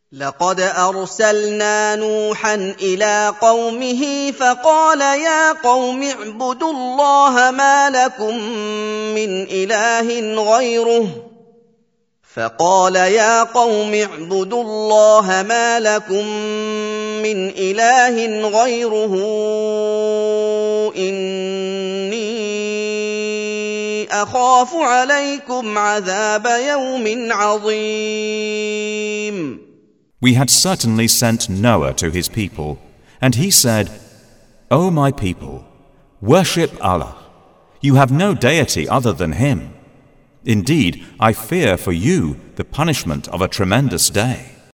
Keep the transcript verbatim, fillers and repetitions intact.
لقد أرسلنا نوحا إلى قومه فقال يا قوم اعبدوا الله ما لكم من إله غيره فقال يا قوم اعبدوا الله ما لكم من إله غيره إني أخاف عليكم عذاب يوم عظيم. We had certainly sent Noah to his people, and he said, O my people, worship Allah. You have no deity other than Him. Indeed, I fear for you the punishment of a tremendous day.